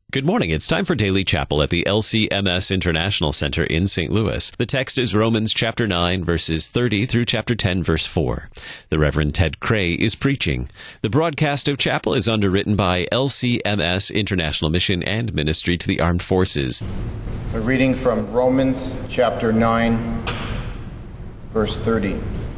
Good morning. It's time for Daily Chapel at the LCMS International Center in St. Louis. The text is Romans chapter 9, verses 30 through chapter 10, verse 4. The Reverend Ted Cray is preaching. The broadcast of chapel is underwritten by LCMS International Mission and Ministry to the Armed Forces. A reading from Romans chapter 9, verse 30.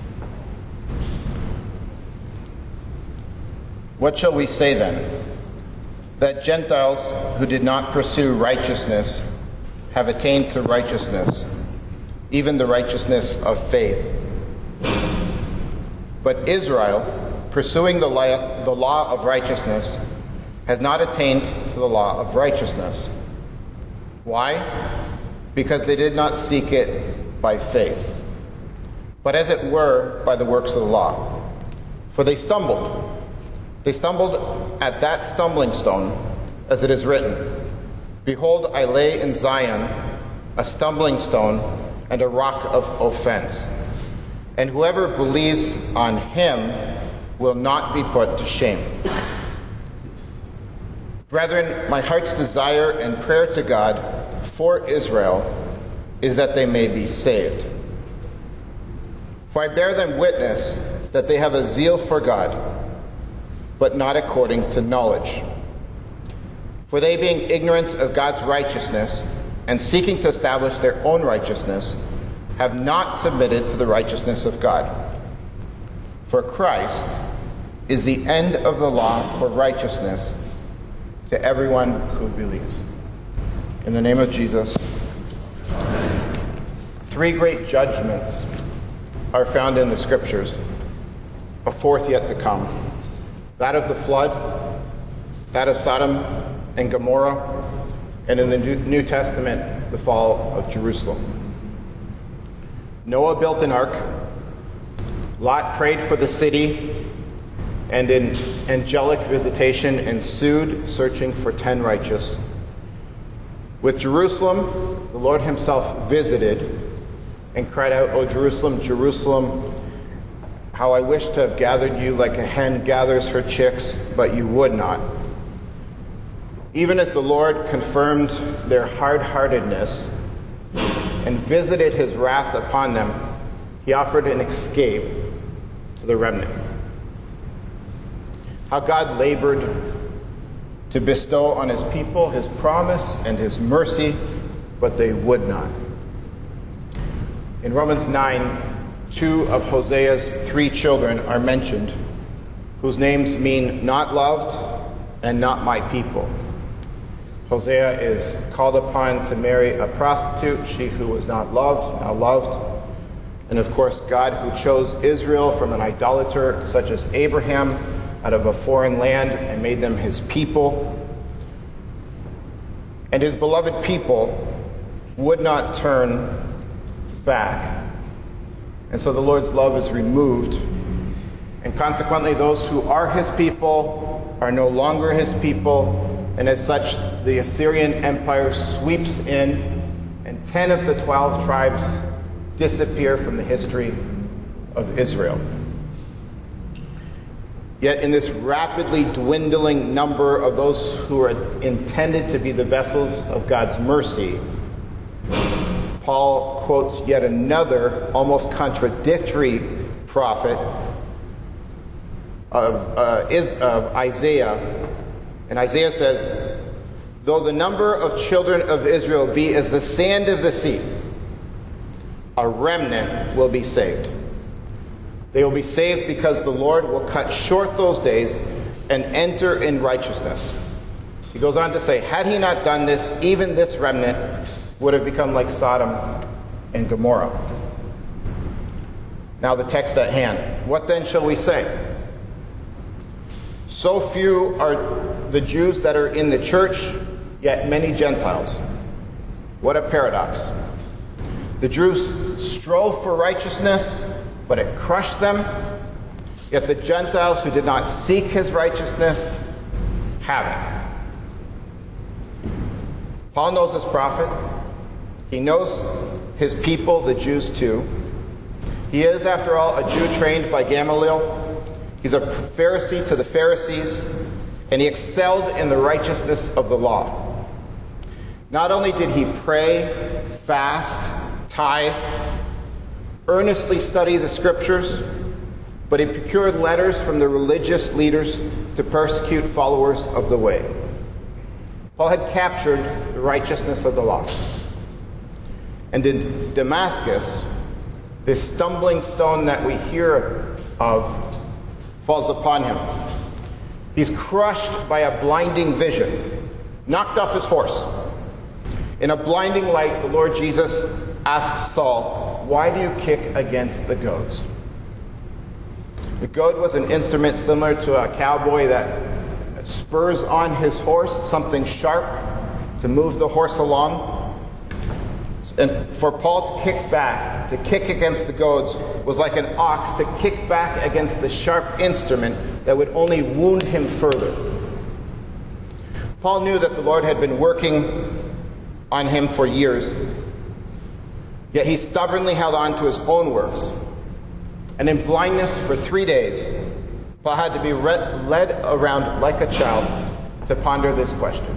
What shall we say then? That Gentiles who did not pursue righteousness have attained to righteousness, even the righteousness of faith. But Israel, pursuing the law of righteousness, has not attained to the law of righteousness. Why? Because they did not seek it by faith, but as it were by the works of the law. For they stumbled. They stumbled at that stumbling stone, as it is written, Behold, I lay in Zion a stumbling stone and a rock of offense, and whoever believes on him will not be put to shame. Brethren, my heart's desire and prayer to God for Israel is that they may be saved. For I bear them witness that they have a zeal for God, but not according to knowledge. For they, being ignorant of God's righteousness and seeking to establish their own righteousness, have not submitted to the righteousness of God. For Christ is the end of the law for righteousness to everyone who believes. In the name of Jesus. Three great judgments are found in the Scriptures, a fourth yet to come. That of the flood, that of Sodom and Gomorrah, and in the New Testament, the fall of Jerusalem. Noah built an ark, Lot prayed for the city, and an angelic visitation ensued, searching for 10 righteous. With Jerusalem, the Lord himself visited and cried out, O Jerusalem, Jerusalem, how I wish to have gathered you like a hen gathers her chicks, but you would not. Even as the Lord confirmed their hard-heartedness and visited his wrath upon them, he offered an escape to the remnant. How God labored to bestow on his people his promise and his mercy, but they would not. In Romans 9, two of Hosea's 3 children are mentioned, whose names mean not loved and not my people. Hosea is called upon to marry a prostitute, she who was not loved, now loved. And of course, God who chose Israel from an idolater such as Abraham out of a foreign land and made them his people. And his beloved people would not turn back. And so the Lord's love is removed, and consequently those who are his people are no longer his people, and as such the Assyrian Empire sweeps in, and 10 of the 12 tribes disappear from the history of Israel. Yet in this rapidly dwindling number of those who are intended to be the vessels of God's mercy, Paul quotes yet another almost contradictory prophet of Isaiah. And Isaiah says, though the number of children of Israel be as the sand of the sea, a remnant will be saved. They will be saved because the Lord will cut short those days and enter in righteousness. He goes on to say, had he not done this, even this remnant would have become like Sodom and Gomorrah. Now the text at hand. What then shall we say? So few are the Jews that are in the church, yet many Gentiles. What a paradox. The Jews strove for righteousness, but it crushed them. Yet the Gentiles who did not seek his righteousness have it. Paul knows his prophet. He knows his people, the Jews too. He is, after all, a Jew trained by Gamaliel. He's a Pharisee to the Pharisees, and he excelled in the righteousness of the law. Not only did he pray, fast, tithe, earnestly study the scriptures, but he procured letters from the religious leaders to persecute followers of the way. Paul had captured the righteousness of the law. And in Damascus, this stumbling stone that we hear of falls upon him. He's crushed by a blinding vision, knocked off his horse. In a blinding light, the Lord Jesus asks Saul, "Why do you kick against the goads?" The goad was an instrument similar to a cowboy that spurs on his horse, something sharp to move the horse along. And for Paul to kick against the goads, was like an ox to kick back against the sharp instrument that would only wound him further. Paul knew that the Lord had been working on him for years, yet he stubbornly held on to his own works. And in blindness for 3 days, Paul had to be led around like a child to ponder this question.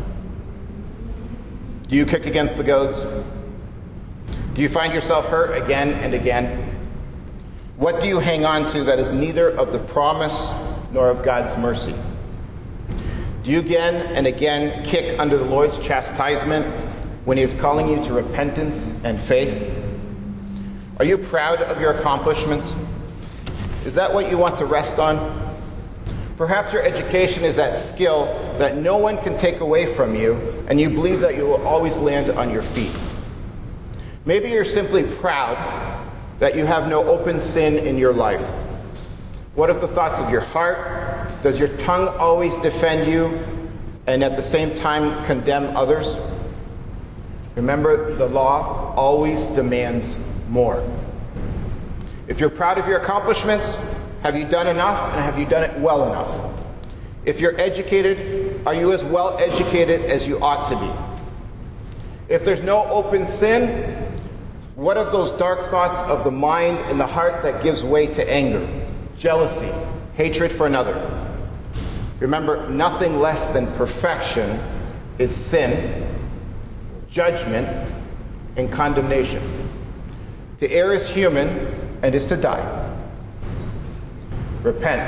Do you kick against the goads? Do you find yourself hurt again and again? What do you hang on to that is neither of the promise nor of God's mercy? Do you again and again kick under the Lord's chastisement when he is calling you to repentance and faith? Are you proud of your accomplishments? Is that what you want to rest on? Perhaps your education is that skill that no one can take away from you, and you believe that you will always land on your feet. Maybe you're simply proud that you have no open sin in your life. What of the thoughts of your heart? Does your tongue always defend you and at the same time condemn others? Remember, the law always demands more. If you're proud of your accomplishments, have you done enough, and have you done it well enough? If you're educated, are you as well educated as you ought to be? If there's no open sin, what of those dark thoughts of the mind and the heart that gives way to anger, jealousy, hatred for another? Remember, nothing less than perfection is sin, judgment, and condemnation. To err is human and is to die. Repent.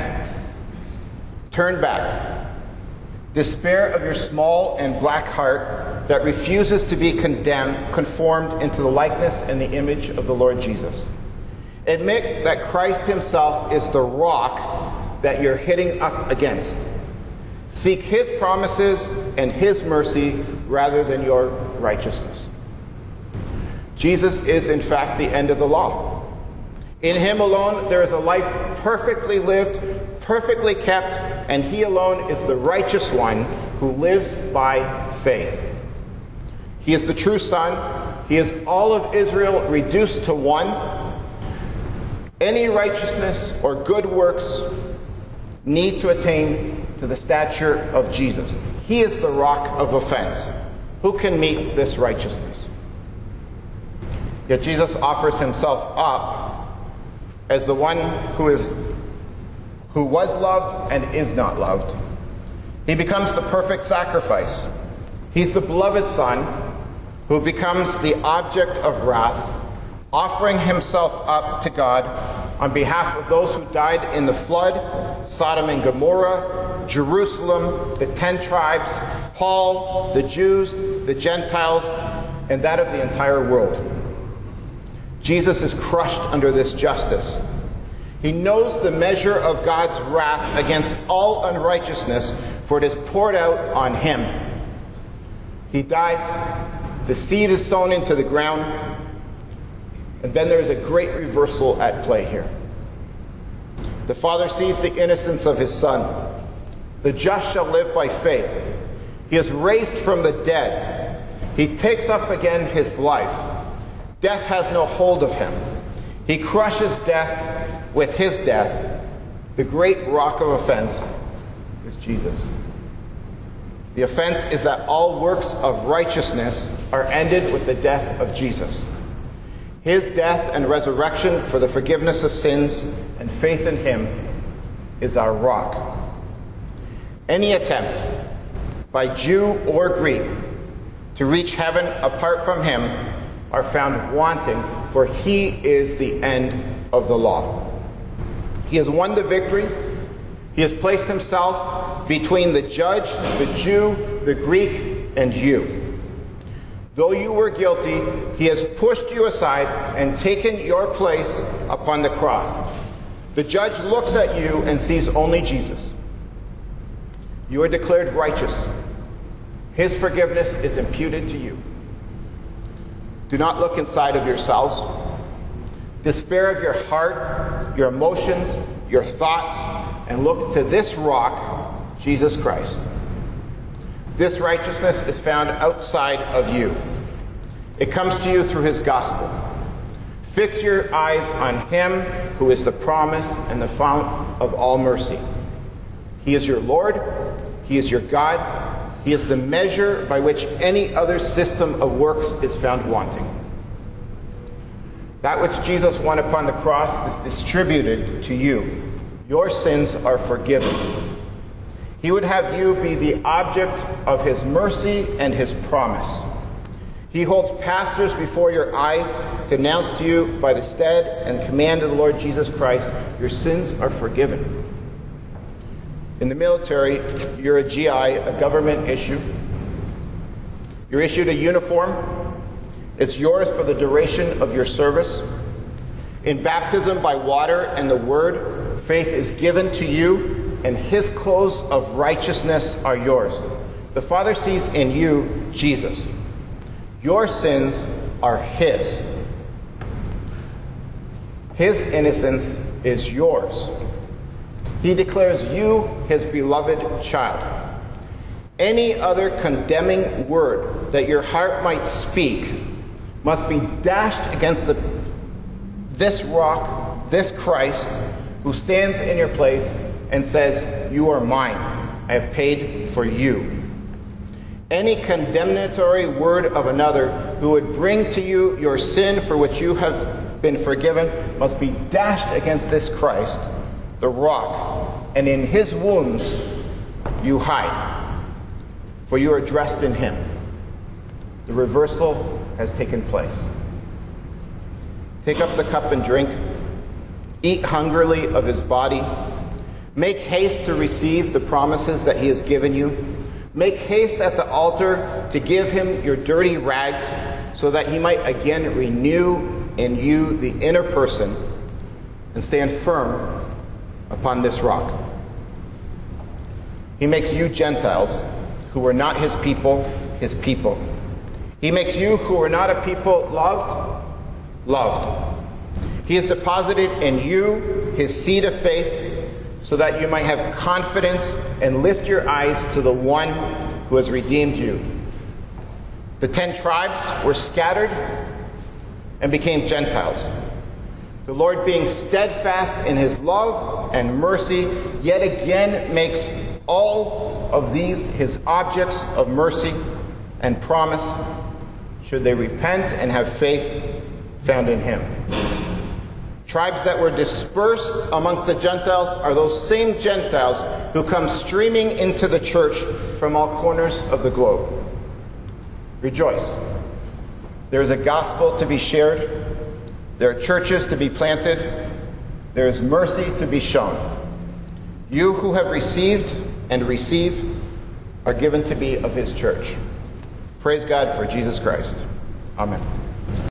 Turn back. Despair of your small and black heart that refuses to be conformed into the likeness and the image of the Lord Jesus. Admit that Christ himself is the rock that you're hitting up against. Seek his promises and his mercy rather than your righteousness. Jesus is, in fact, the end of the law. In him alone there is a life perfectly lived, perfectly kept, and he alone is the righteous one who lives by faith. He is the true Son. He is all of Israel reduced to one. Any righteousness or good works need to attain to the stature of Jesus. He is the rock of offense. Who can meet this righteousness? Yet Jesus offers himself up as the one who was loved and is not loved. He becomes the perfect sacrifice. He's the beloved Son who becomes the object of wrath, offering himself up to God on behalf of those who died in the flood, Sodom and Gomorrah, Jerusalem, the 10 tribes, Paul, the Jews, the Gentiles, and that of the entire world. Jesus is crushed under this justice. He knows the measure of God's wrath against all unrighteousness, for it is poured out on him. He dies, the seed is sown into the ground, and then there is a great reversal at play here. The Father sees the innocence of his Son. The just shall live by faith. He is raised from the dead. He takes up again his life. Death has no hold of him. He crushes death with his death. The great rock of offense is Jesus. The offense is that all works of righteousness are ended with the death of Jesus. His death and resurrection for the forgiveness of sins and faith in him is our rock. Any attempt by Jew or Greek to reach heaven apart from him are found wanting, for he is the end of the law. He has won the victory. He has placed himself between the judge, the Jew, the Greek, and you. Though you were guilty, he has pushed you aside and taken your place upon the cross. The judge looks at you and sees only Jesus. You are declared righteous. His forgiveness is imputed to you. Do not look inside of yourselves. Despair of your heart, your emotions, your thoughts, and look to this rock, Jesus Christ. This righteousness is found outside of you. It comes to you through his gospel. Fix your eyes on him who is the promise and the fount of all mercy. He is your Lord. He is your God. He is the measure by which any other system of works is found wanting. That which Jesus won upon the cross is distributed to you. Your sins are forgiven. He would have you be the object of his mercy and his promise. He holds pastors before your eyes to announce to you by the stead and command of the Lord Jesus Christ, your sins are forgiven. In the military, you're a GI, a government issue. You're issued a uniform. It's yours for the duration of your service. In baptism by water and the word, faith is given to you, and his clothes of righteousness are yours. The Father sees in you Jesus. Your sins are his. His innocence is yours. He declares you his beloved child. Any other condemning word that your heart might speak must be dashed against this rock, this Christ, who stands in your place and says, you are mine. I have paid for you. Any condemnatory word of another who would bring to you your sin for which you have been forgiven must be dashed against this Christ, the rock, and in his wounds you hide, for you are dressed in him. The reversal has taken place. Take up the cup and drink. Eat hungrily of his body. Make haste to receive the promises that he has given you. Make haste at the altar to give him your dirty rags, so that he might again renew in you the inner person and stand firm upon this rock. He makes you Gentiles, who were not his people. He makes you who were not a people loved. He has deposited in you his seed of faith, so that you might have confidence and lift your eyes to the one who has redeemed you. The 10 tribes were scattered and became Gentiles. The Lord, being steadfast in his love and mercy, yet again makes all of these his objects of mercy and promise, should they repent and have faith found in him. Tribes that were dispersed amongst the Gentiles are those same Gentiles who come streaming into the church from all corners of the globe. Rejoice. There is a gospel to be shared. There are churches to be planted. There is mercy to be shown. You who have received and receive are given to be of his church. Praise God for Jesus Christ. Amen.